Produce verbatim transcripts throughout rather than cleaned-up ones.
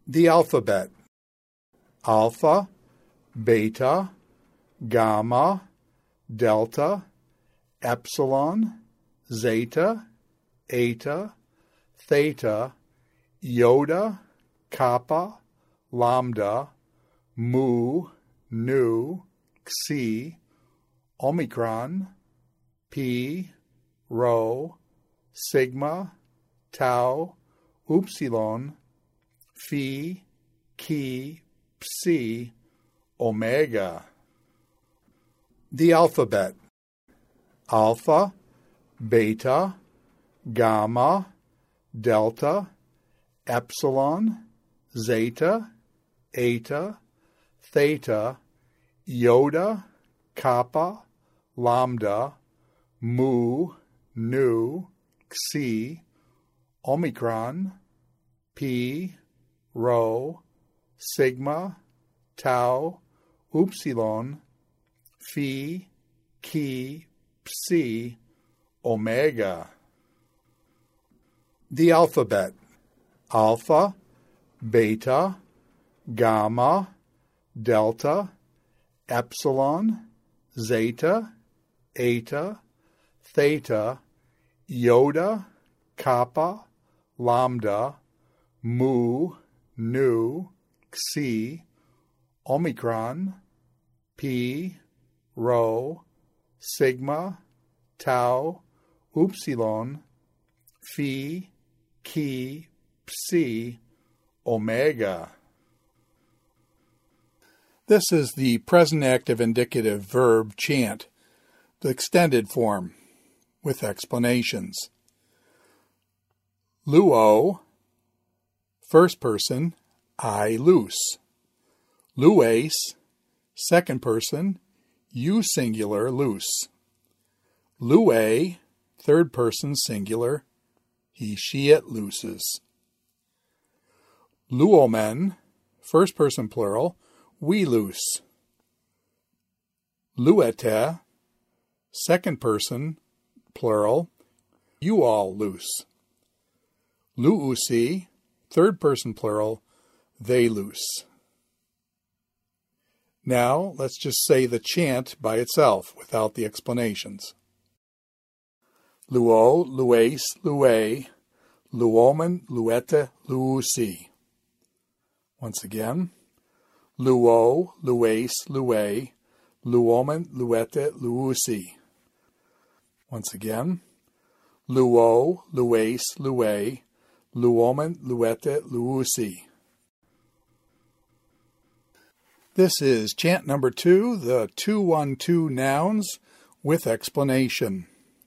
The alphabet: alpha, beta, gamma, delta, epsilon, zeta, eta, theta, iota, kappa, lambda, mu, nu, xi, omicron, pi, rho, sigma, tau, upsilon, phi, chi, psi, omega. The alphabet: alpha, beta, gamma, delta, epsilon, zeta, eta, theta, iota, kappa, lambda, mu, nu, xi, omicron, pi, rho, sigma, tau, upsilon, phi, chi, psi, omega. The alphabet: alpha, beta, gamma, delta, epsilon, zeta, eta, theta, iota, kappa, lambda, mu, nu, xi, omicron, pi, rho, sigma, tau, upsilon, phi, chi, psi, omega. This is the present active indicative verb chant, the extended form, with explanations. Luo, first person, I loose. Lues, second person, you singular loose. Lue, third person singular, he she it looses. Luomen, first person plural, we loose. Luete, second person plural, you all loose. Luusi, third person plural, they loose. Now let's just say the chant by itself without the explanations. Luo, lues, lue, luomen, luete, luusi. Once again. Luo, lues, lue, luomen, luete, luusi. Once again. Luo, lues, lue, luomen, luete, luusi. This is chant number two, the two one two nouns with explanation.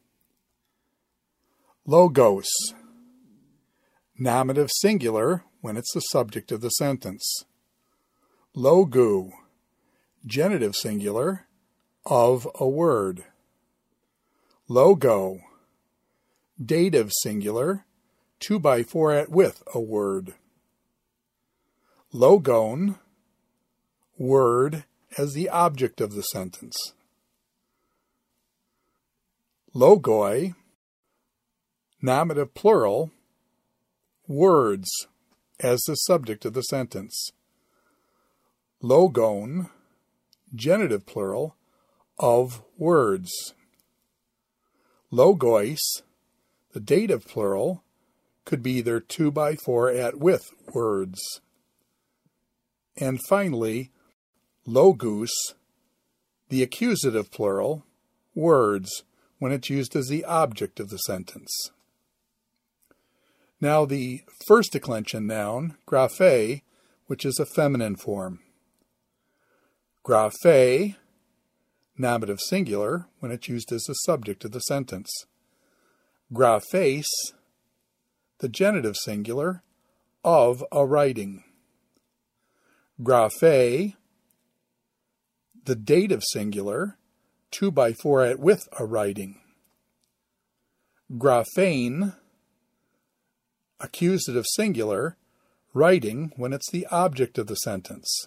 Logos. Nominative singular when it's the subject of the sentence. Logu. Genitive singular of a word. Logo. Dative singular, two by four at with a word. Logon. Word as the object of the sentence. Logoi. Nominative plural, words as the subject of the sentence. Logon, genitive plural, of words. Logois, the dative plural, could be either two by four at with words. And finally, logus, the accusative plural, words, when it's used as the object of the sentence. Now the first declension noun, graphe, which is a feminine form. Graphe, nominative singular, when it's used as the subject of the sentence. Graphes, the genitive singular, of a writing. Graphe, the dative singular, two by four at with a writing. Graphane, accusative singular, writing when it's the object of the sentence.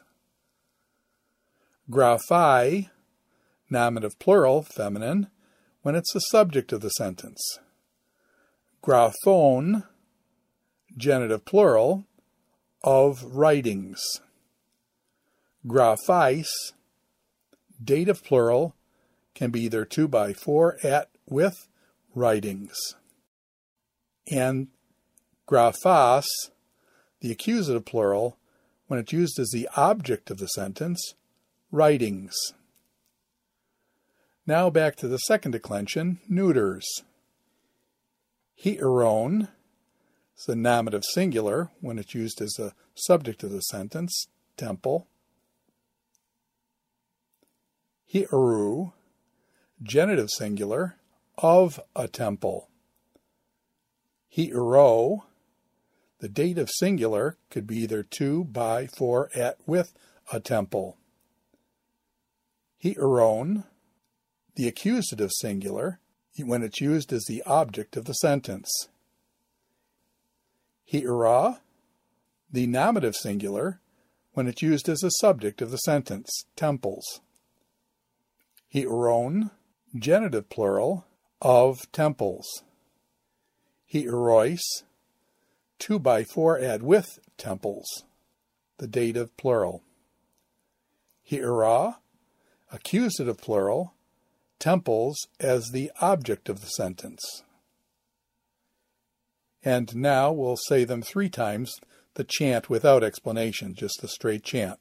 Graphi, nominative plural, feminine, when it's the subject of the sentence. Graphone, genitive plural, of writings. Graphais, dative plural, can be either two by four at with writings. And graphos, the accusative plural, when it's used as the object of the sentence, writings. Now back to the second declension, neuters. Hieron is the nominative singular when it's used as the subject of the sentence, temple. Hieru, genitive singular, of a temple. Hiero, the dative singular, could be either to, by, for, at, with a temple. Hieron, the accusative singular, when it's used as the object of the sentence. Hiera, the nominative singular, when it's used as the subject of the sentence, temples. Hieron, genitive plural, of temples. Hierois, two by four add with temples, the dative plural. Hiera, accusative plural, temples as the object of the sentence. And now we'll say them three times, the chant without explanation, just the straight chant.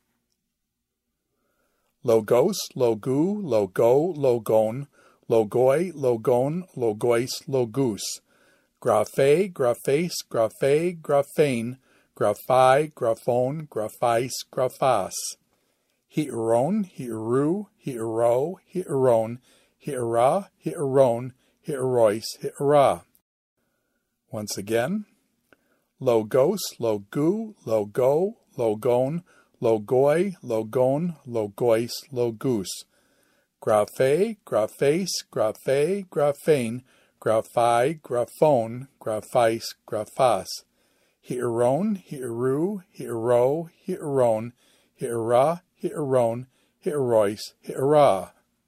Logos, logu, logo, logon, logoi, logon, logois, logus. Graphe, graphes, graphe, graphane, graphai, graphone, graphais, graphas. Hieron, hieru, hiero, hieron, hiera, hieron, hierois, hiera. Once again. Logos, logu, logo, logon, logoi, logon, logois, logus. Graphe, graphes, graphe, graphane, graphai, graphone, graphais, graphas. Hieron, hieru, hiero, hieron, hiera, hieron, hierois, hiera.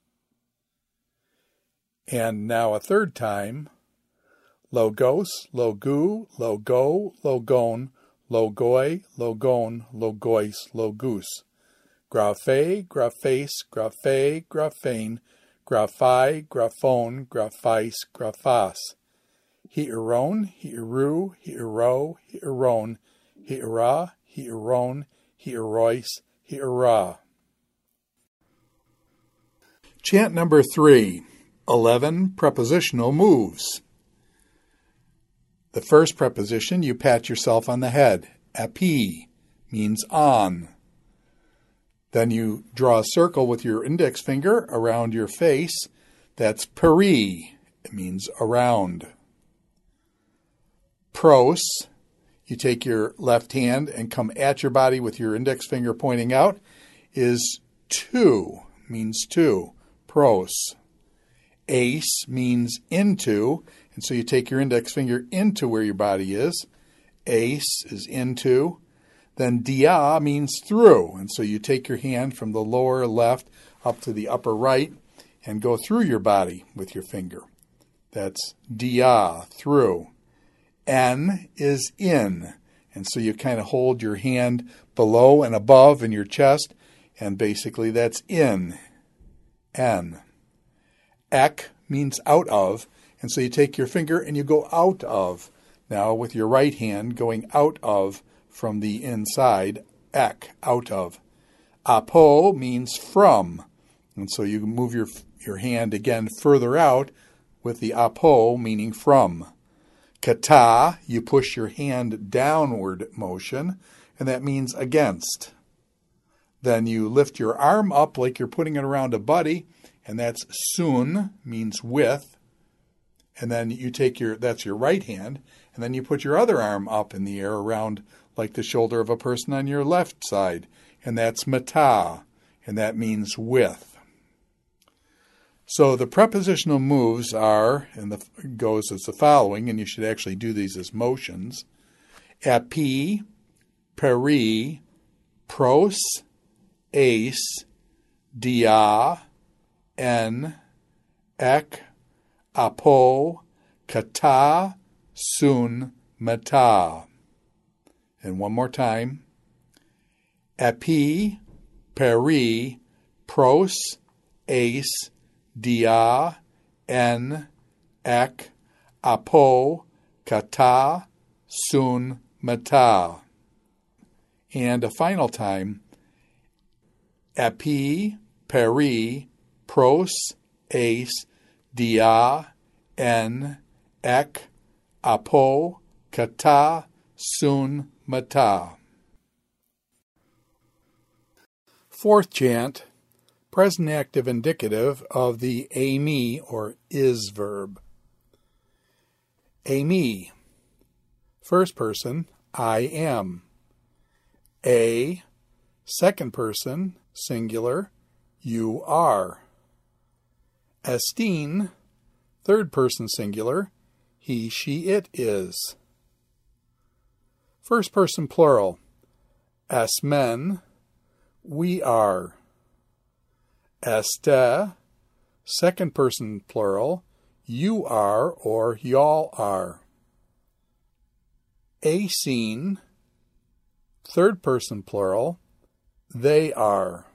And now a third time. Logos, logu, logo, logon, logoi, logon, logois, logus. Graphe, graphes, graphe, graphane, graphai, graphone, graphais, graphas. Hieron, hieru, hiero, hieron, hiera, hieron, hierois, hiera. Chant number three, eleven prepositional moves. The first preposition, you pat yourself on the head. Api means on. Then you draw a circle with your index finger around your face. That's peri. It means around. Pros, you take your left hand and come at your body with your index finger pointing out, is to, means to. Pros. Ace means into, and so you take your index finger into where your body is. Ace is into. Then dia means through, and so you take your hand from the lower left up to the upper right and go through your body with your finger. That's dia, through. En is in, and so you kind of hold your hand below and above in your chest, and basically that's in. En. Ek means out of, and so you take your finger and you go out of. Now with your right hand going out of from the inside, ek, out of. Apo means from, and so you move your your hand again further out with the apo meaning from. Kata, you push your hand downward motion, and that means against. Then you lift your arm up like you're putting it around a buddy, and that's sun, means with. And then you take your, that's your right hand, and then you put your other arm up in the air around like the shoulder of a person on your left side, and that's mata, and that means with. So the prepositional moves are, and the goes as the following, and you should actually do these as motions. Epi, peri, pros, ace, dia, en, ek, apo, kata, sun, mata. And one more time. Epi, peri, pros, ace, dia, en, ek, apo, kata, sun, mata. And a final time. Epi, peri, pros, ace, dia, en, ek, apo, kata, sun, mata. Fourth chant, present active indicative of the ami or is verb. Ami, first person, I am. A, second person, singular, you are. Estin, third person singular, he, she, it is. First person plural, esmen, we are. Este, second person plural, you are or y'all are. Acene, third person plural, they are.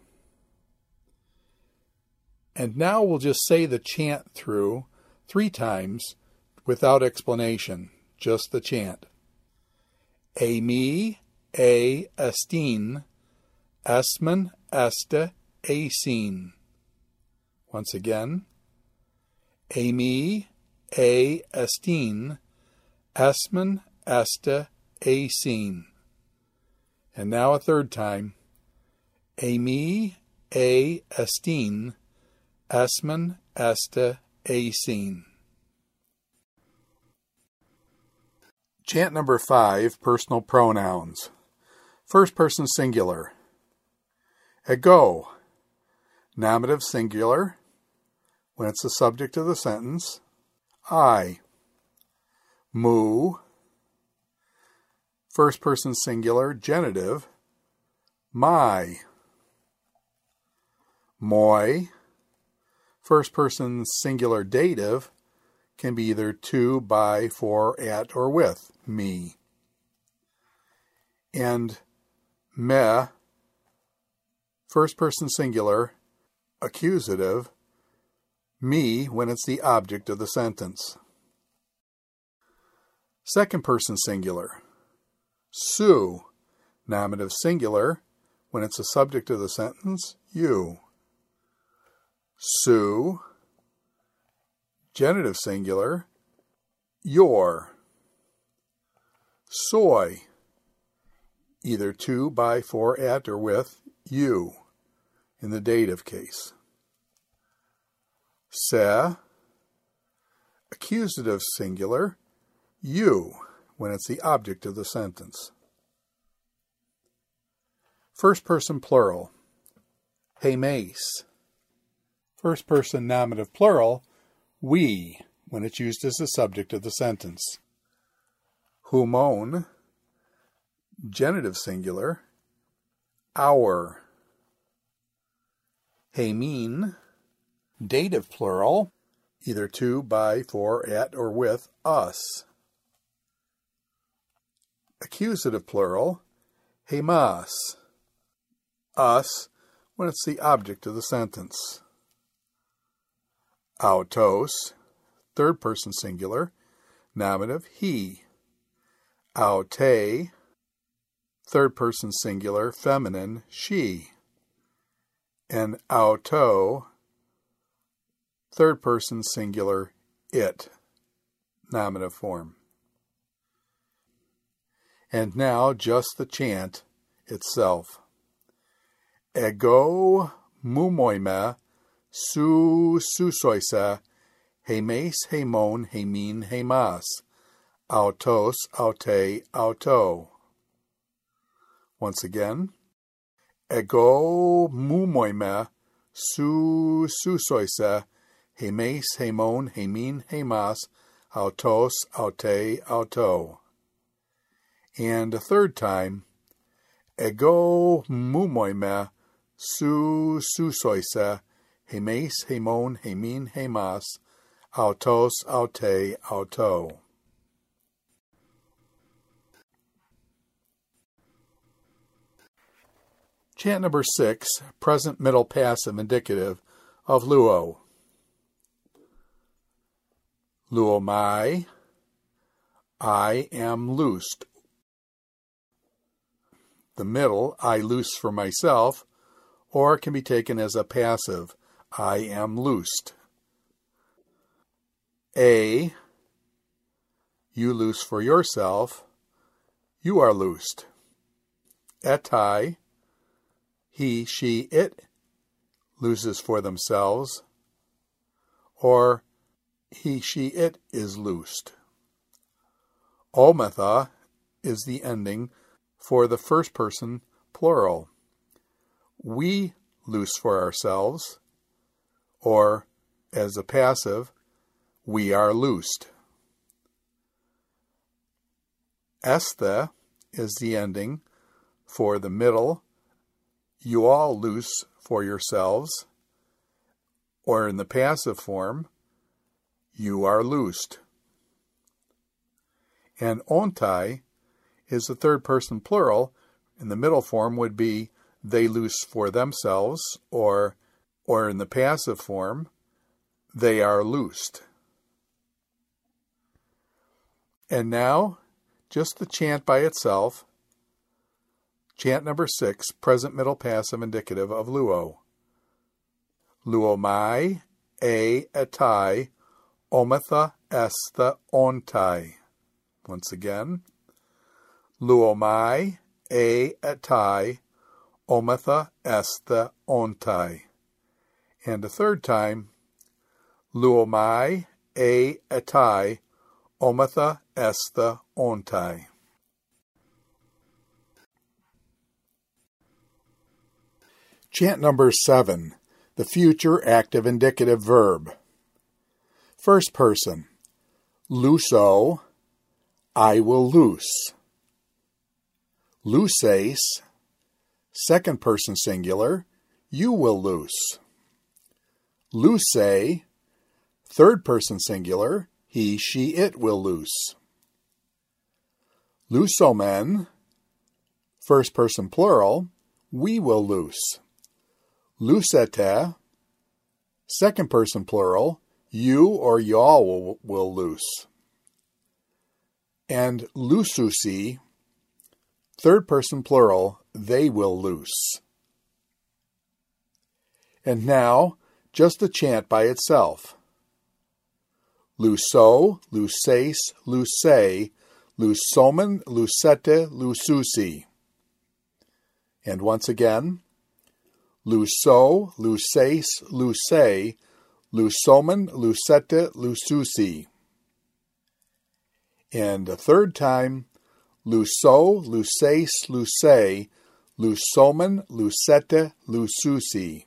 And now we'll just say the chant through three times without explanation, just the chant. Ami, a, estin, esmen, este, acene. Once again. Ami, a, estin, esmen, este, acene. And now a third time. Ami, a, estin, esmen, este, acene. Chant number five, personal pronouns. First person singular. Ego, nominative singular, when it's the subject of the sentence. I. Mu, first person singular, genitive. My. Moi, first person singular dative, can be either to, by, for, at, or with, me. And me, first person singular, accusative, me when it's the object of the sentence. Second person singular, su, nominative singular, when it's the subject of the sentence, you. Su, genitive singular, your. Soy, either to, by, for, at, or with, you, in the dative case. Se, accusative singular, you, when it's the object of the sentence. First person plural, hemes. First person nominative plural, we, when it's used as the subject of the sentence. Humon, genitive singular, our. Hemin, dative plural, either to, by, for, at, or with, us. Accusative plural, hemas, us, when it's the object of the sentence. Autos, third person singular, nominative, he. Aute, third person singular, feminine, she. And auto, third person singular, it, nominative form. And now just the chant itself. Ego mumoime su susoisa hemes hemon hemin hemas autos aute auto. Once again. Ego mumoime su susoisa hemes hemon hemin hemas autos aute auto. And a third time. Ego mumoime su susoisa hemes hemon hemin hemas autos aute auto. Chant number six, present middle passive indicative of luo. Luomai, I am loosed. The middle, I loose for myself, or can be taken as a passive, I am loosed. A, you loose for yourself, you are loosed. Etai, he, she, it looses for themselves, or he, she, it is loosed. Ometha is the ending for the first person plural. We loose for ourselves, or as a passive, we are loosed. Esthe is the ending for the middle, you all loose for yourselves, or in the passive form, you are loosed. And ontai is the third person plural. In the middle form would be they loose for themselves, or, or in the passive form, they are loosed. And now, just the chant by itself. Chant number six, present middle passive indicative of luo. Luomai, a, etai, ometha, esthe, ontai. Once again. Luomai, a, etai, ometha, esthe, ontai. And a third time. Luomai, a, etai, ometha, esthe, ontai. Chant number seven, the future active indicative verb. First person, luso, I will loose. Luces, second person singular, you will loose. Luce, third person singular, he, she, it will loose. Lusomen, first person plural, we will loose. Lucete, second person plural, you or y'all will, will loose. And lususi, third person plural, they will loose. And now, just the chant by itself. Luso, luces, luce, lusomen, lucete, lususi. And once again, luso, luces, luce, lusomen, lucete, lususi. And a third time, luso, luces, luce, lusomen, lucete, lususi.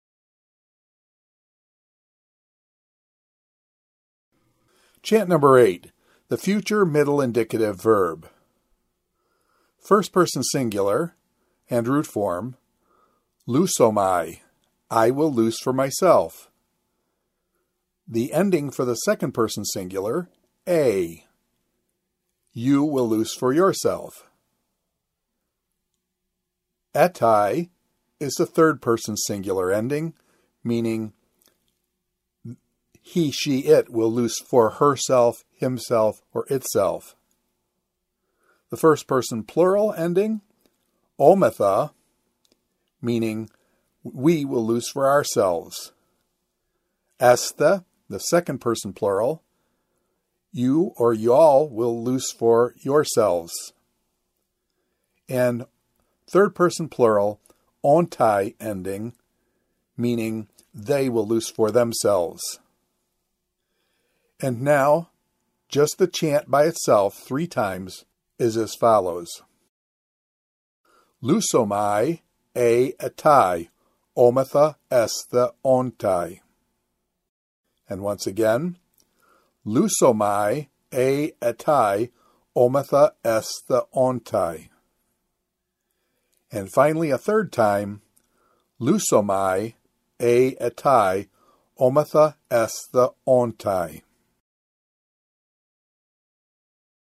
Chant number eight, the future middle indicative verb. First person singular and root form, lusomai, I will loose for myself. The ending for the second person singular, a, you will loose for yourself. Etai is the third person singular ending, meaning he, she, it will loose for herself, himself, or itself. The first person plural ending, ometha, meaning we will loose for ourselves. Esthe, the second person plural, you or y'all will loose for yourselves. And third person plural, ontai ending, meaning they will loose for themselves. And now, just the chant by itself three times is as follows. Lusomai, a, etai, ometha, esthe, ontai. And once again, lusomai, a, etai, ometha, esthe, ontai. And finally, a third time, lusomai, a, etai, ometha, esthe, ontai.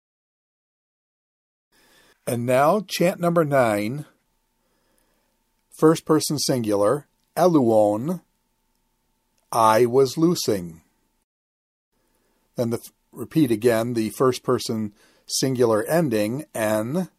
And now, chant number nine, First person singular, eluon, I was loosing. Then the, repeat again the first person singular ending, en,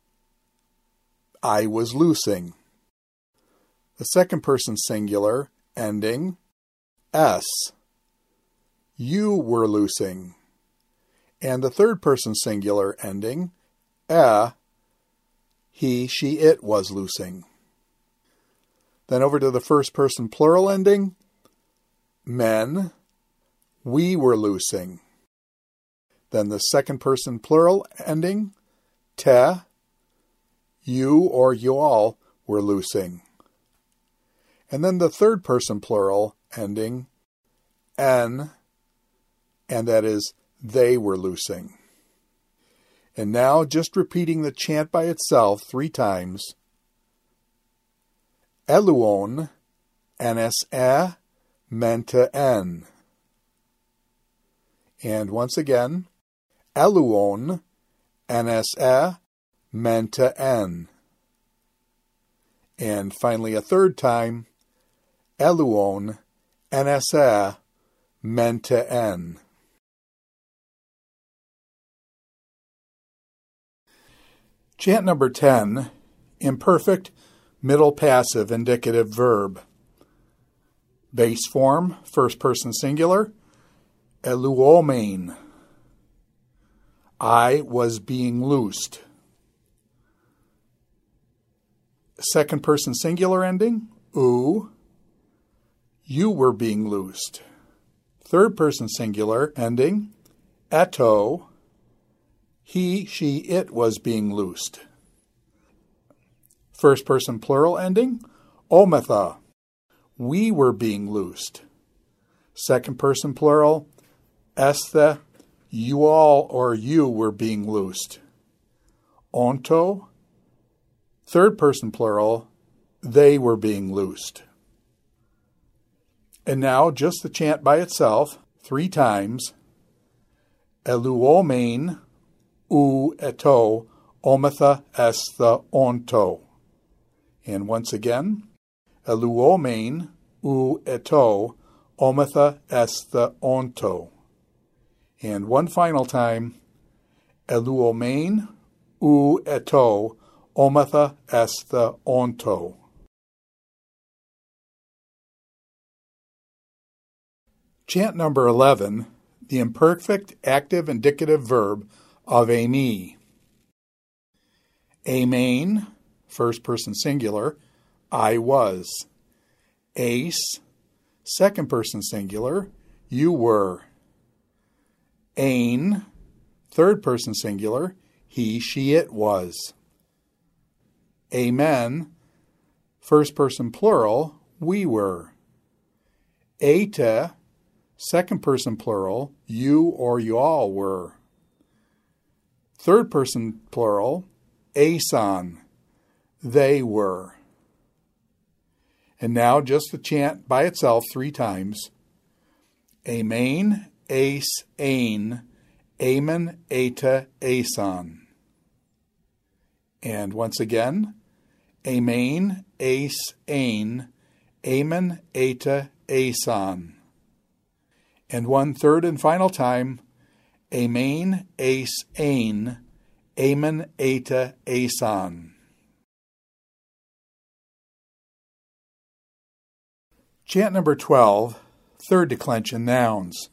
I was loosing. The second person singular ending, s, you were loosing. And the third person singular ending, e, he, she, it was loosing. Then over to the first person plural ending, men, we were loosing. Then the second person plural ending, te, you or you all were loosing. And then the third person plural ending, en, and that is they were loosing. And now just repeating the chant by itself three times. Eluon, nse, mente en. And once again, eluon, nse, mente en. And finally a third time, eluon, nse, mente en. Chant number ten, imperfect middle passive indicative verb. Base form, first person singular, eluomein. I was being loosed. Second person singular ending, u, you were being loosed. Third person singular ending, eto, he, she, it was being loosed. First person plural ending, ometha, we were being loosed. Second person plural, esthe, you all or you were being loosed. Onto, third person plural, they were being loosed. And now just the chant by itself, three times. Eluomein, u eto, ometha esthe onto. And once again, eluomein, u eto, ometha esthe onto. And one final time, eluomein, u eto, ometha esthe onto. Chant number eleven, the imperfect active indicative verb of eimi. Emein, first person singular, I was. Eis, second person singular, you were. Ein, third person singular, he, she, it was. Amen, first person plural, we were. Ete, second person plural, you or you all were. Third person plural, eison, they were. And now just the chant by itself three times. Amen, eis, ein, amen, eta, eison. And once again, amen, eis, ein, amen, eta, eison. And one third and final time, amen, eis, ein, amen, eta, eison. Chant number twelve, third declension nouns.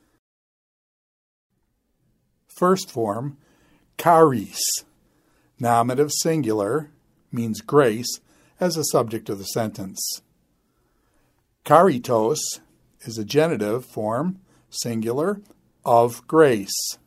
First form, charis, nominative singular, means grace, as a subject of the sentence. Charitos is a genitive form, singular, of grace.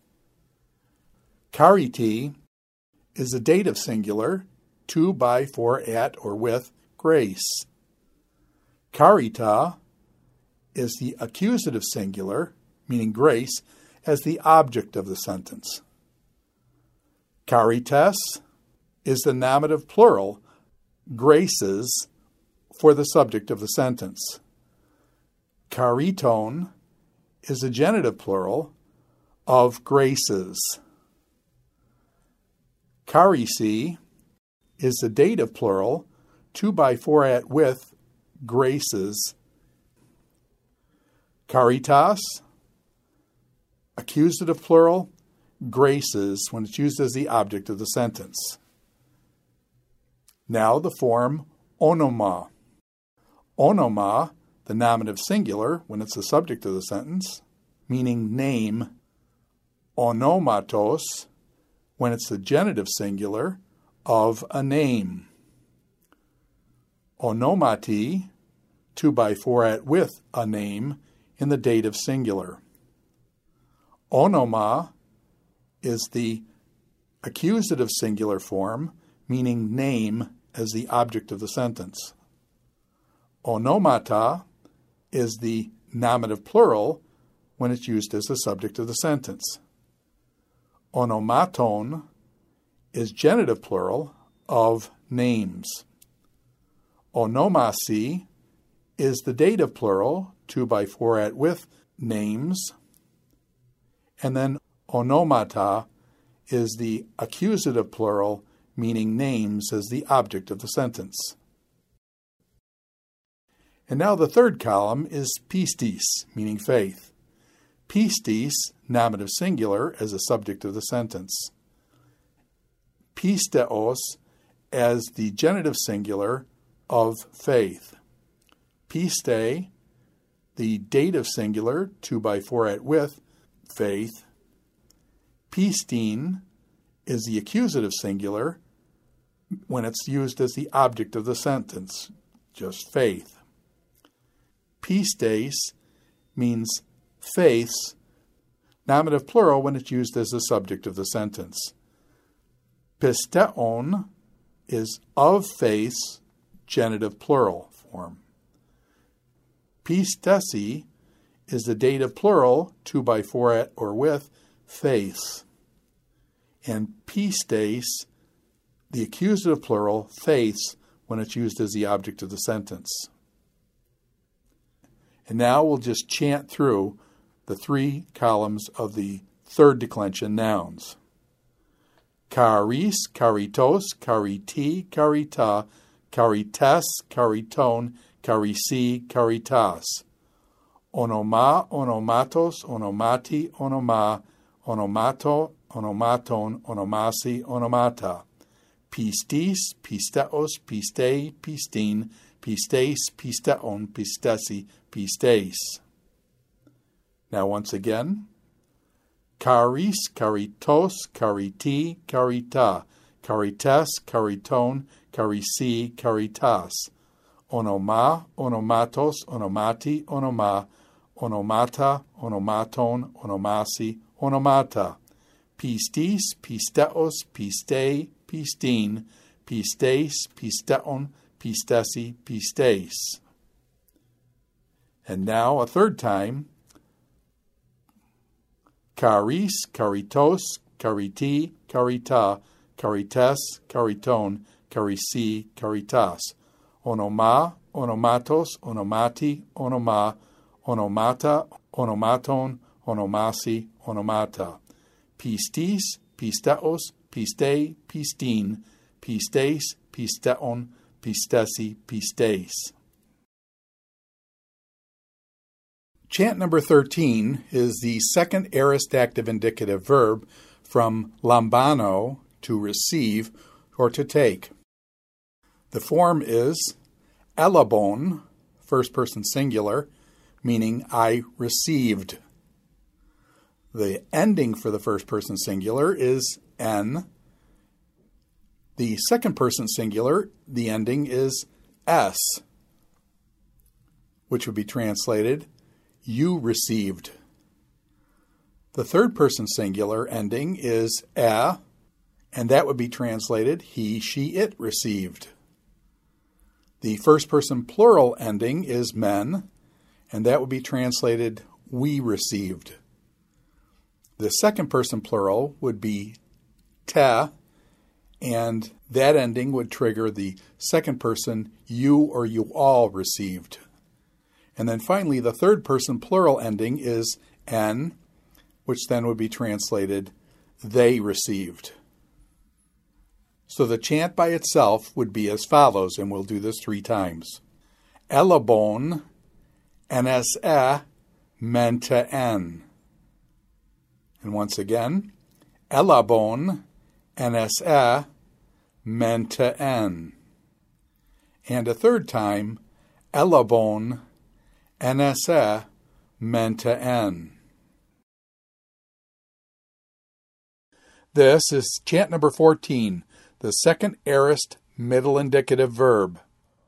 Chariti is a dative singular, to, by, for, at, or with grace. Charita is the accusative singular, meaning grace, as the object of the sentence. Charites is the nominative plural, graces, for the subject of the sentence. Chariton is the genitive plural of graces. Charisi is the dative plural, two by four at with, graces. Caritas, accusative plural, graces when it's used as the object of the sentence. Now the form onoma. Onoma, the nominative singular when it's the subject of the sentence, meaning name. Onomatos, when it's the genitive singular of a name. Onomati, two by four at with a name in the dative singular. Onoma is the accusative singular form, meaning name as the object of the sentence. Onomata is the nominative plural when it's used as the subject of the sentence. Onomaton is genitive plural of names. Onomasi is the dative plural, two by four at with, names. And then onomata is the accusative plural, meaning names as the object of the sentence. And now the third column is pistis, meaning faith. Pistis, nominative singular, as a subject of the sentence. Pisteos as the genitive singular of faith. Piste, the dative singular, two by four at with, faith. Pistin is the accusative singular when it's used as the object of the sentence, just faith. Pistes means faiths, nominative plural when it's used as the subject of the sentence. Pisteon is of faiths, genitive plural form. Pistesi is the dative plural, two by four at or with, faiths. And pistes, the accusative plural, faiths, when it's used as the object of the sentence. And now we'll just chant through the three columns of the third declension nouns. Charis, charitos, chariti, charita, charites, chariton, charisi, charitas. Onoma, onomatos, onomati, onoma, onomato, onomaton, onomasi, onomata. Pistis, pisteos, pistei, pistin, pistes, pisteon, pistesi, pistes. Now once again. Charis, charitos, chariti, charita, charites, chariton, charisi, charitas. Onoma, onomatos, onomati, onoma, onomata, onomaton, onomasi, onomata. Pistis, pisteos, pistei, pistin, pistes, pisteon, pistesi, pistes. And now a third time. Charis, charitos, chariti, charita, charites, chariton, charisi, charitas. Onoma, onomatos, onomati, onoma, onomata, onomaton, onomasi, onomata. Pistis, pisteos, pistei, pistin, pistes, pisteon, pistesi, pistes. Chant number thirteen is the second aorist active indicative verb from lambano, to receive or to take. The form is elabon, first person singular, meaning I received. The ending for the first person singular is en. The second person singular, the ending is s, which would be translated you received. The third person singular ending is e, and that would be translated he, she, it received. The first person plural ending is men, and that would be translated we received. The second person plural would be te, and that ending would trigger the second person you or you all received. And then finally, the third person plural ending is en, which then would be translated they received. So the chant by itself would be as follows, and we'll do this three times. Elabon, nsa, menta en. And once again, Elabon, nsa, menta en. And a third time, Elabon, nsa, menta en. This is chant number fourteen, the second aorist middle indicative verb.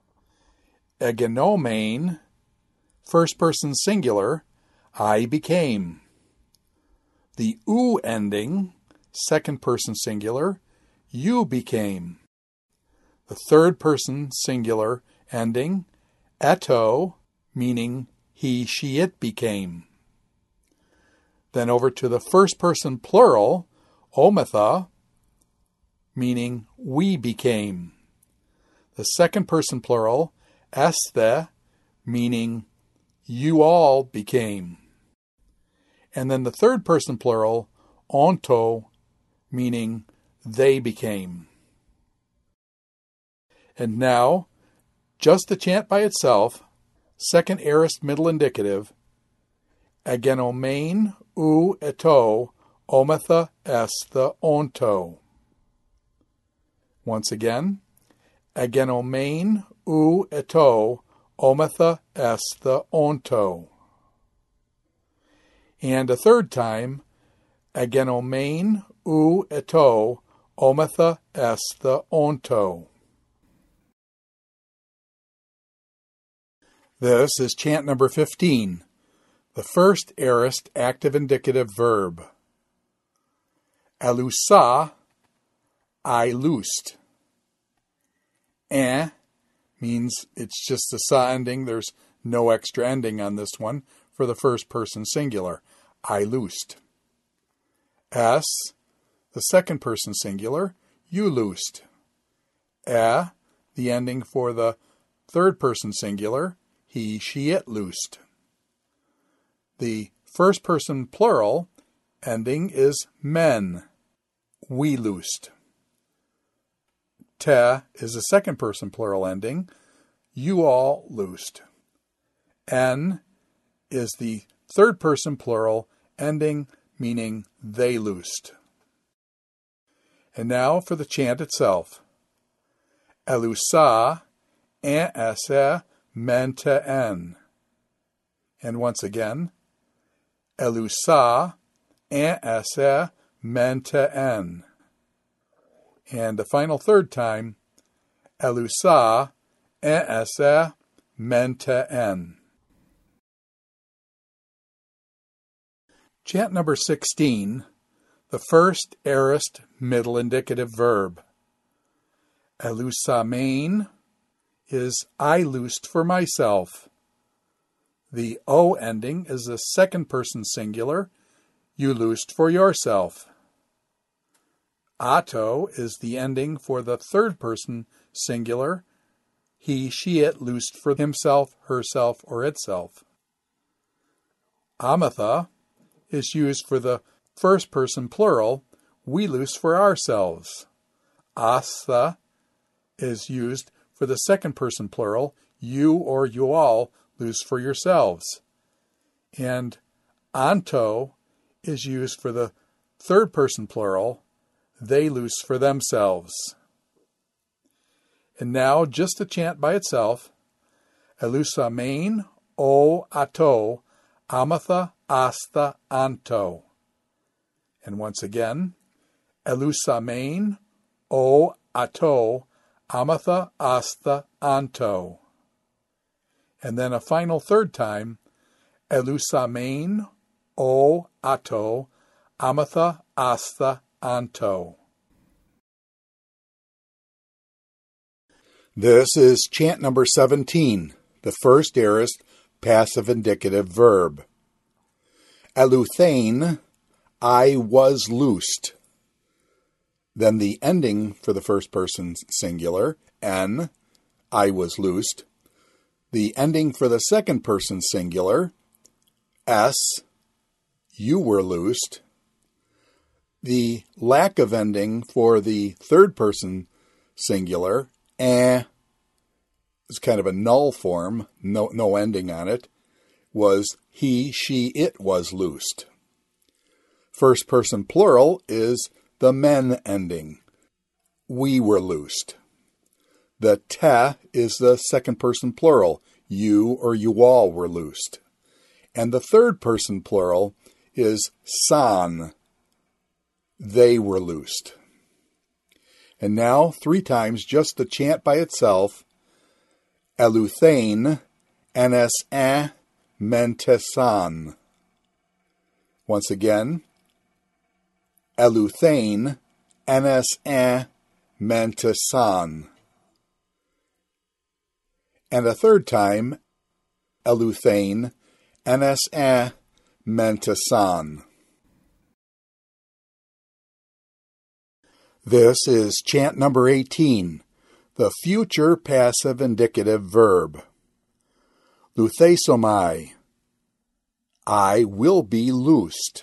Egenomein, first person singular, I became. The u ending, second person singular, you became. The third person singular ending, eto, meaning he, she, it became. Then over to the first person plural, ometha, meaning we became. The second person plural, esthe, meaning you all became. And then the third person plural, onto, meaning they became. And now, just the chant by itself, second aorist middle indicative, agenomein u eto, ometha esthe onto. Once again, agenomein u eto, ometha esthe onto. And a third time, agenomein u eto, ometha esthe onto. This is chant number fifteen, the first aorist active indicative verb. Alusa, I loosed. Eh means it's just a sa ending. There's no extra ending on this one for the first person singular. I loosed. S, the second person singular, you loosed. Eh, the ending for the third person singular, he, she, it loosed. The first person plural ending is men, we loosed. Te is a second person plural ending, you all loosed. En is the third person plural ending, meaning they loosed. And now for the chant itself. Elusa, en esse, menta en. And once again, Elusa, en esse, menta en. And the final third time, Elusa, en esse, menta en. Chant number sixteen, the first aorist middle indicative verb. Elusamein is I loosed for myself. The O ending is the second person singular, you loosed for yourself. Ato is the ending for the third person singular, he, she, it loosed for himself, herself, or itself. Ametha is used for the first person plural, we loose for ourselves. Astha is used for the second person plural, you or you all loose for yourselves. And anto is used for the third person plural, they loose for themselves. And now just the chant by itself. Elusamein o ato, ametha asta anto. And once again, Elusamein o ato, ametha asta anto. And then a final third time, Elusamein o ato, ametha asta anto. This is chant number seventeen, the first aorist passive indicative verb. Eluthain, I was loosed. Then the ending for the first person singular, en, I was loosed. The ending for the second person singular, s, you were loosed. The lack of ending for the third person singular, eh, it's kind of a null form, no, no ending on it, was he, she, it was loosed. First person plural is the men ending. We were loosed. The te is the second person plural. You or you all were loosed. And the third person plural is san. They were loosed. And now, three times, just the chant by itself. Eleuthein, nsa, mentesan. Once again. Eleuthein, nsa, mentesan. And a third time, Eleuthein, nsa, mentesan. This is chant number eighteen, the future passive indicative verb. Luthesomai, I will be loosed.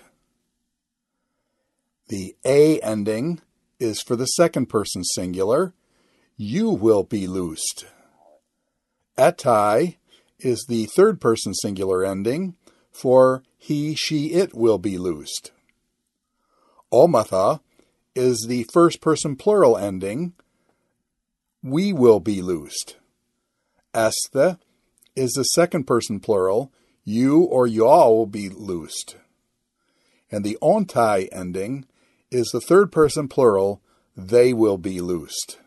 The a ending is for the second person singular. You will be loosed. Etai is the third person singular ending for he, she, it will be loosed. Omatha is the first person plural ending. We will be loosed. Esthe is the second person plural. You or you all will be loosed. And the ontai ending is the third person plural. They will be loosed.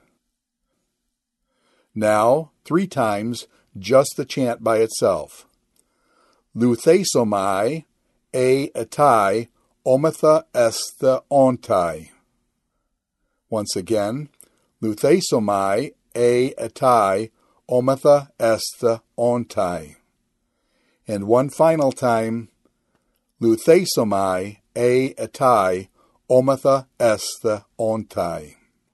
Now, three times, just the chant by itself. Luthesomai, a etai, omatha esthe ontai. Once again, Luthesomai, a etai, omatha esthe ontai. And one final time, Luthesomai, a etai, omatha esthe ontai.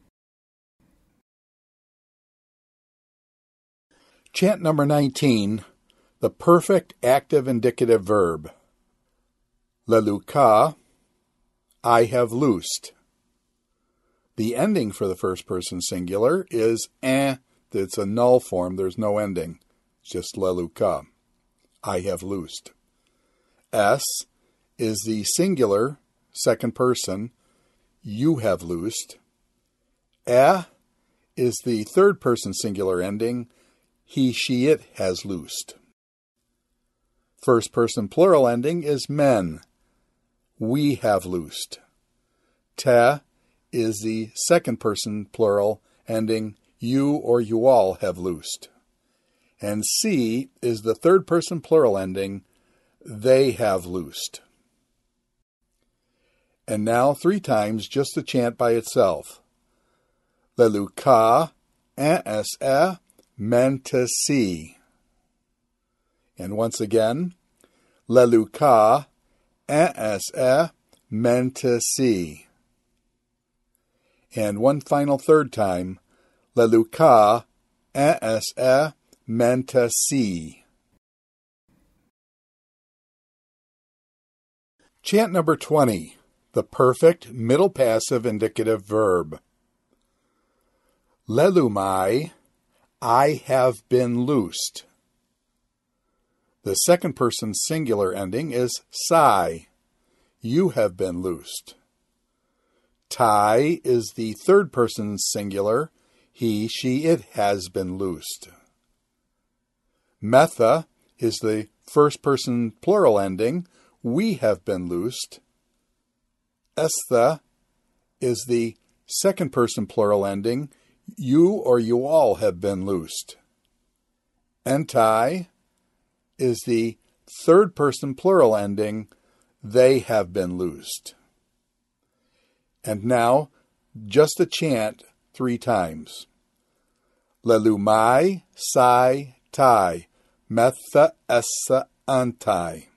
Chant number nineteen, the perfect active indicative verb. Leluka, I have loosed. The ending for the first person singular is eh. It's a null form. There's no ending. It's just leluka. I have loosed. S is the singular, second person. You have loosed. Eh is the third person singular ending. He, she, it has loosed. First person plural ending is men. We have loosed. Te is the second person plural ending. You or you all have loosed. And si is the third person plural ending. They have loosed. And now three times just the chant by itself. Leluka, nsa, mentesi. And once again, Leluka, nsa, mentesi. And one final third time, Leluka, nsa, mentesi. Chant number twenty, the perfect middle passive indicative verb. Lelumai, I have been loosed. The second person singular ending is sai. You have been loosed. Tai is the third person singular. He, she, it has been loosed. Metha is the first person plural ending. We have been loosed. Esthe is the second person plural ending. You or you all have been loosed. Entai is the third person plural ending. They have been loosed. And now, just a chant three times. Lelumai, sai, tai, metha, essa, antai.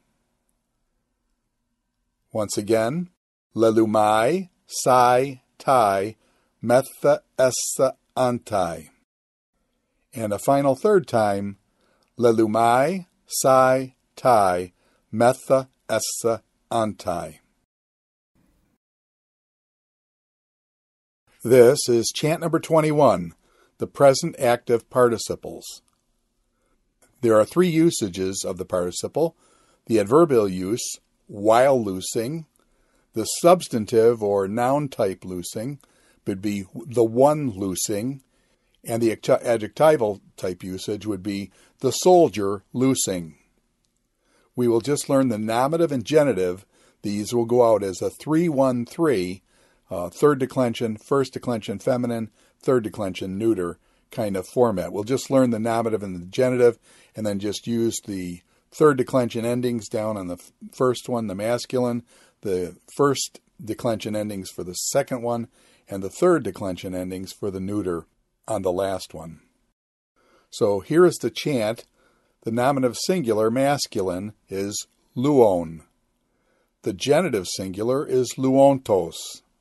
Once again, Lelumai, sai, tai, metha, essa, antai. And a final third time, Lelumai, sai, tai, metha, essa, antai. This is chant number twenty-one, the present active participles. There are three usages of the participle: the adverbial use, while loosing; the substantive or noun type loosing would be the one loosing; and the adjectival type usage would be the soldier loosing. We will just learn the nominative and genitive. These will go out as a three one three, uh, third declension, first declension feminine, third declension neuter kind of format. We'll just learn the nominative and the genitive, and then just use the third declension endings down on the f- first one, the masculine, the first declension endings for the second one, and the third declension endings for the neuter on the last one. So here is the chant. The nominative singular masculine is luon. The genitive singular is luontos.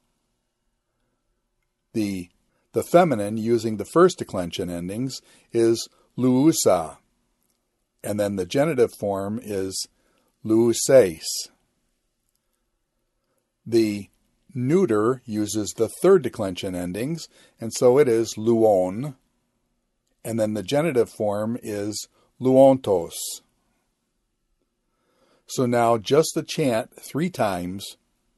The, the feminine, using the first declension endings, is luusa. And then the genitive form is luuseis. The neuter uses the third declension endings, and so it is luon. And then the genitive form is luontos. So now just the chant three times.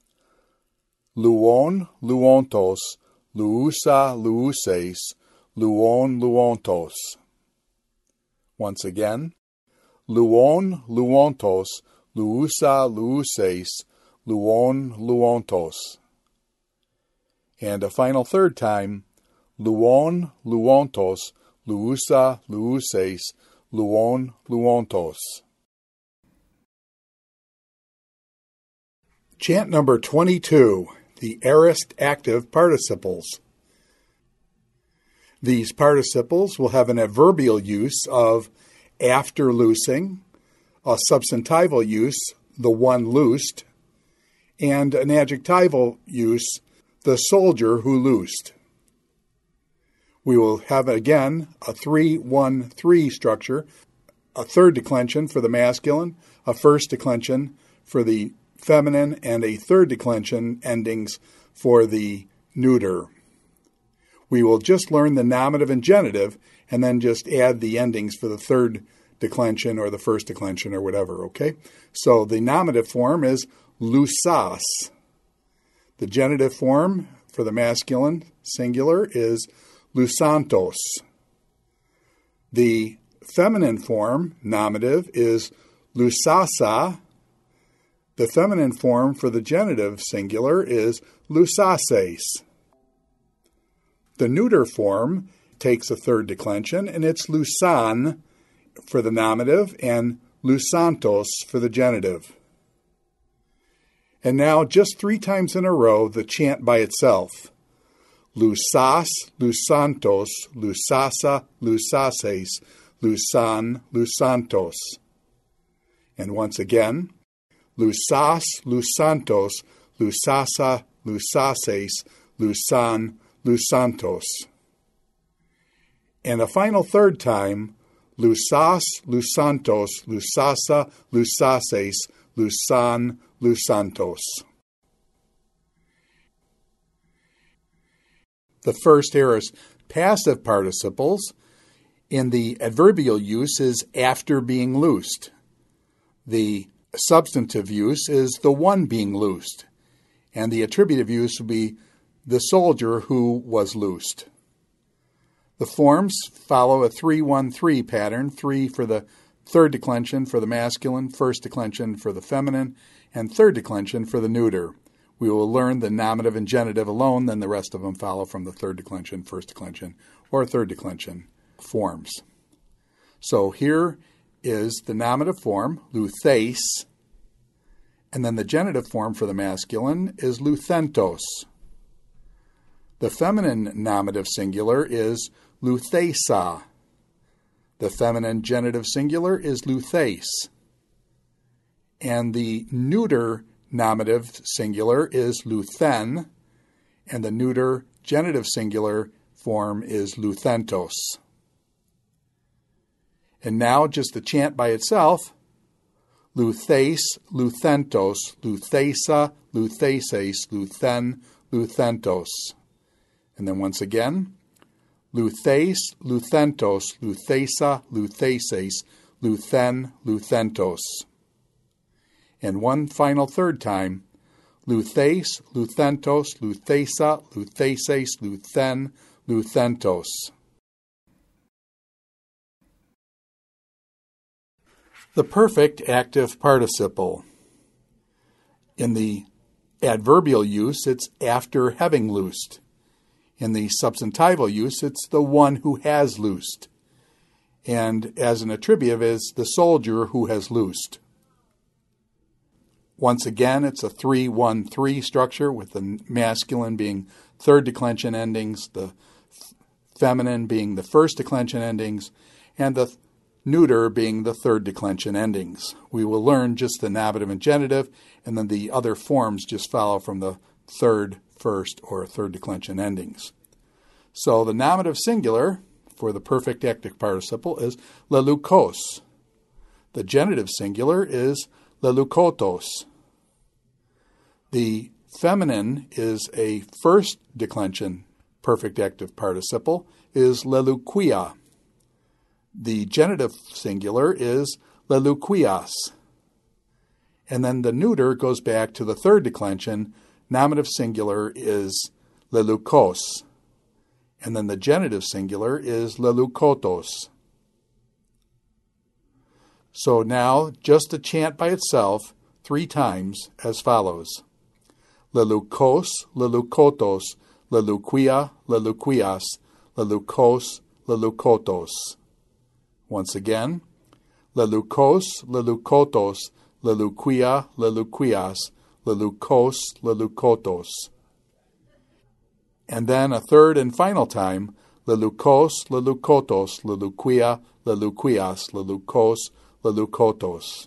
Luon, luontos, luusa, luuseis, luon, luontos. Once again. Luon, luontos, luusa, luuseis, luon, luontos. And a final third time. Luon, luontos, luusa, luuseis, luon, luontos. Chant number twenty-two, the aorist active participles. These participles will have an adverbial use of after loosing, a substantival use, the one loosed, and an adjectival use, the soldier who loosed. We will have, again, a three one three structure, a third declension for the masculine, a first declension for the feminine, and a third declension endings for the neuter. We will just learn the nominative and genitive, and then just add the endings for the third declension or the first declension or whatever, okay? So the nominative form is lusas. The genitive form for the masculine singular is lusantos. The feminine form, nominative, is lusasa. The feminine form for the genitive singular is lusases. The neuter form takes a third declension, and it's lusan for the nominative and lusantos for the genitive. And now, just three times in a row, the chant by itself. Lusas, lusantos, lusasa, lusases, lusan, lusantos. And once again, lusas, lusantos, lusasa, lusases, lusan, lusantos. And a final third time, lusas, lusantos, lusasa, lusases, lusan, lusantos. The first aorist passive participles in the adverbial use is after being loosed. The substantive use is the one being loosed. And the attributive use would be the soldier who was loosed. The forms follow a three one three pattern, three for the third declension for the masculine, first declension for the feminine, and third declension for the neuter. We will learn the nominative and genitive alone, then the rest of them follow from the third declension, first declension, or third declension forms. So here is the nominative form, luthes, and then the genitive form for the masculine is luthentos. The feminine nominative singular is luthesa. The feminine genitive singular is luthes. And the neuter nominative singular is luthen, and the neuter genitive singular form is luthentos. And now just the chant by itself, luthes, luthentos, luthesa, lutheses, luthen, luthentos. And then once again, luthes, luthentos, luthesa, lutheses, luthen, luthentos. And one final third time, luthes, luthentos, luthesa, lutheses, luthen, luthentos. The perfect active participle. In the adverbial use, it's after having loosed. In the substantival use, it's the one who has loosed. And as an attributive is the soldier who has loosed. Once again, it's a three one three structure with the masculine being third declension endings, the feminine being the first declension endings, and the neuter being the third declension endings. We will learn just the nominative and genitive, and then the other forms just follow from the third, first, or third declension endings. So the nominative singular for the perfect active participle is lelucos. The genitive singular is lelucotos. The feminine is a first declension perfect active participle, is leluquia. The genitive singular is leluquias. And then the neuter goes back to the third declension. Nominative singular is lelucos. And then the genitive singular is lelucotos. So now, just a chant by itself three times as follows. Lelucos, lelucotos, leluquia, leluquias, lelucos, lelucotos. Once again, lelucos, lelucotos, leluquia, leluquias, lelucos, lelucotos. And then a third and final time, lelucos, lelucotos, leluquia, leluquias, lelucos, lelucotos.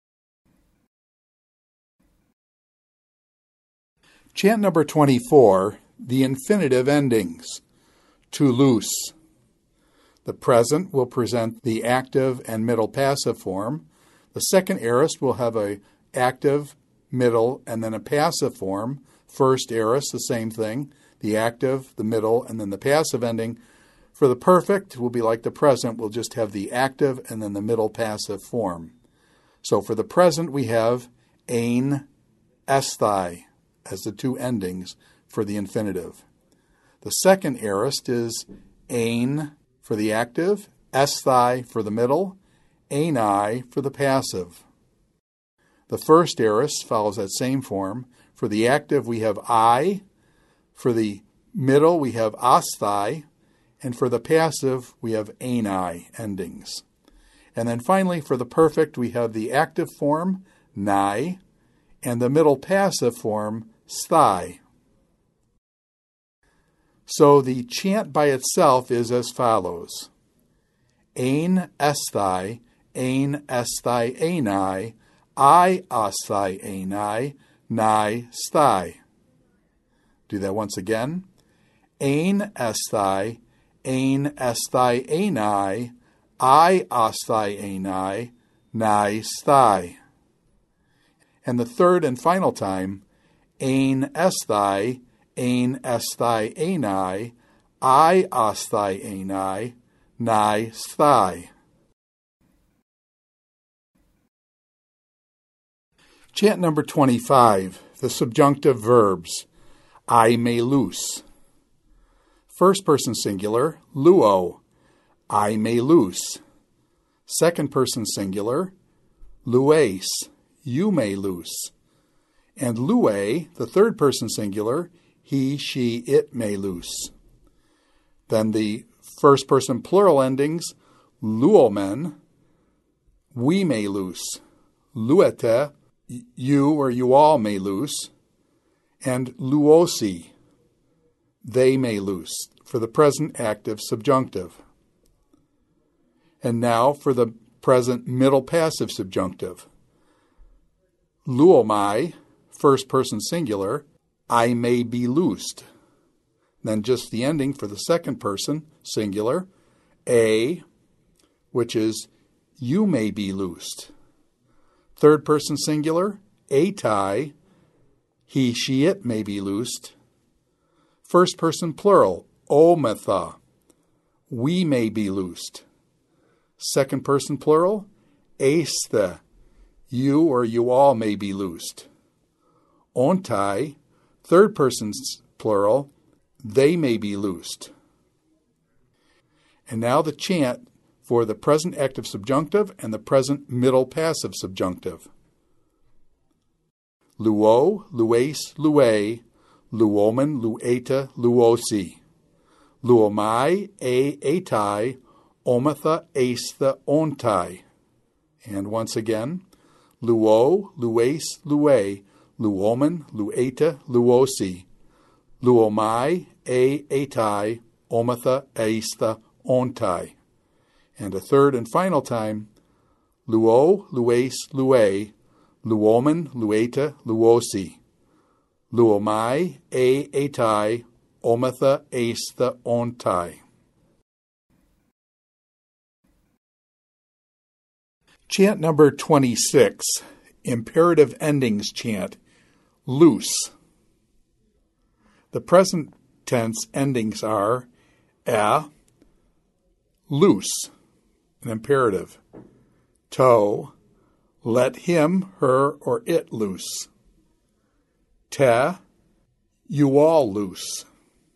Chant number twenty-four, the infinitive endings. To loose. The present will present the active and middle passive form. The second aorist will have a active, middle, and then a passive form. First aorist, the same thing. The active, the middle, and then the passive ending. For the perfect, will be like the present. We'll just have the active and then the middle passive form. So for the present, we have ein, esthai as the two endings for the infinitive. The second aorist is ein for the active, esthai for the middle, eini for the passive. The first aorist follows that same form. For the active, we have I. For the middle, we have asthai. And for the passive, we have eini endings. And then finally, for the perfect, we have the active form, nai, and the middle passive form, sthai. So the chant by itself is as follows. Ein esthai, ein esthai eini, I asthai eini, nai sthai. Do that once again. Ein esthai, ein esthai eini, I asthai eini, nai sthai. And the third and final time, ein esthai, ein esthai eini, I asthai eini, nai sthai. Chant number twenty-five, the subjunctive verbs. I may loose. First person singular, luo, I may loose. Second person singular, lues, you may loose. And lue, the third person singular, he, she, it may loose. Then the first person plural endings, luomen, we may loose. Luete, you or you all may loose. And luosi, they may loose, for the present active subjunctive. And now for the present middle passive subjunctive. Luomai, first person singular, I may be loosed. Then just the ending for the second person singular, a, which is you may be loosed. Third person singular, atai, he, she, it may be loosed. First person plural, ometha, we may be loosed. Second person plural, aisthe, you or you all may be loosed. Ontai, third person plural, they may be loosed. And now the chant for the present active subjunctive and the present middle passive subjunctive. Luo, lues, lue, luomen, lueta, luosi. Luomai, a, etai, ometha, aistha, ontai. And once again, luo, lues, lue, luomen, lueta, luosi. Luomai, a, etai, ometha, aistha, ontai. And a third and final time, luo, lues, lue, luomen, lueta, luosi. Luomai, a, etai, ometha, aistha, ontai. Chant number twenty-six, imperative endings chant, loose. The present tense endings are a, loose, an imperative. To, let him, her, or it loose. Te, you all loose.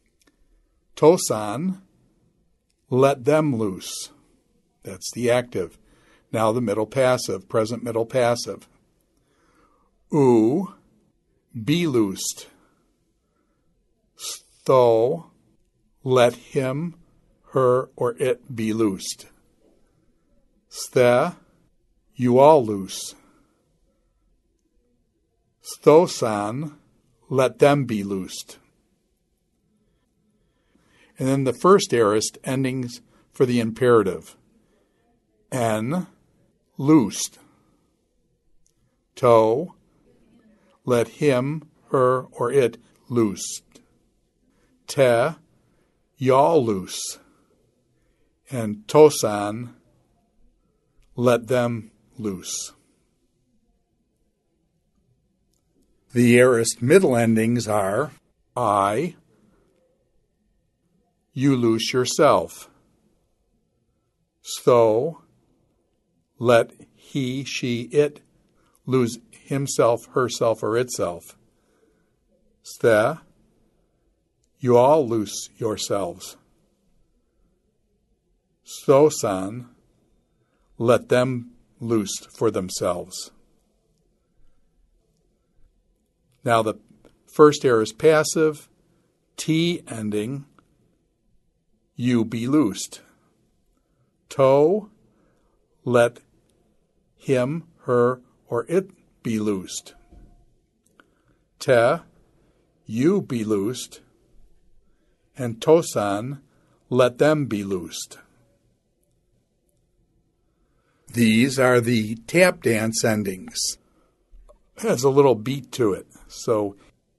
Tosan, let them loose. That's the active. Now the middle passive, present middle passive. U, be loosed. Stho, let him, her, or it be loosed. Sthe, you all loose. Sthosan, let them be loosed. And then the first aorist endings for the imperative. En, loosed. To, let him, her, or it loosed. Te, y'all loose. And tosan, let them loose. The aorist middle endings are I, you loose yourself. So, let he, she, it lose himself, herself, or itself. Sthe, you all loose yourselves. Stosan, let them loose for themselves. Now the first aorist passive, T ending, you be loosed. To, let him, her, or it be loosed. Te, you be loosed. And tosan, let them be loosed. These are the tap dance endings. It has a little beat to it. So,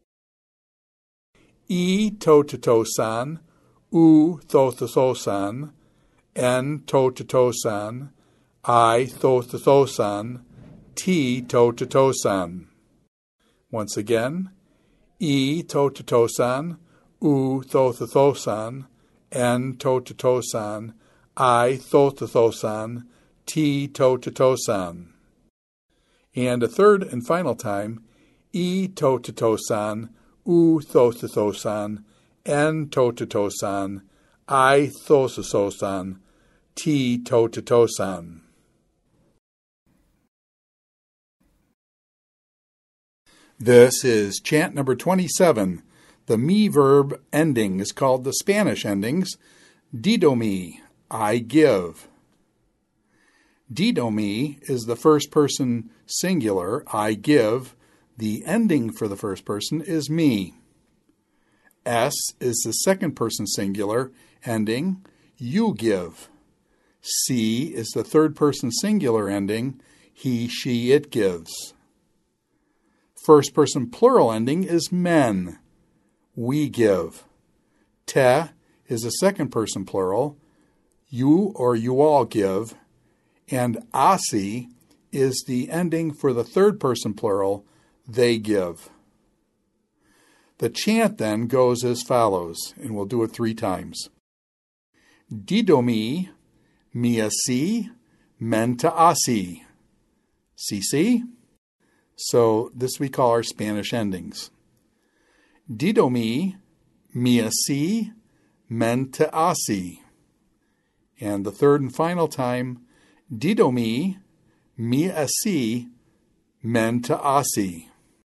e to to to san, u tho to tho san, n to to to san, I tho to tho san, t to to to san. Once again, e to to to san, u tho to tho san, n to to to san, I tho to tho san, t to to to san. And a third and final time, e to to to san, u tho to tho san, n to to to san, I tho to so san, t to to to san. This is chant number twenty-seven. The me verb ending is called the Spanish endings. Dido me, I give. Dido me is the first person singular, I give. The ending for the first person is me. S is the second person singular, ending, you give. C is the third person singular, ending, he, she, it gives. First person plural ending is men, we give. Te is the second person plural, you or you all give. And asi is the ending for the third person plural, they give. The chant then goes as follows, and we'll do it three times. Didomi, mia si, menta asi. Si, si? So this we call our Spanish endings. Didomi, mia si, menta asi. And the third and final time, Didomi, mia si, menta asi.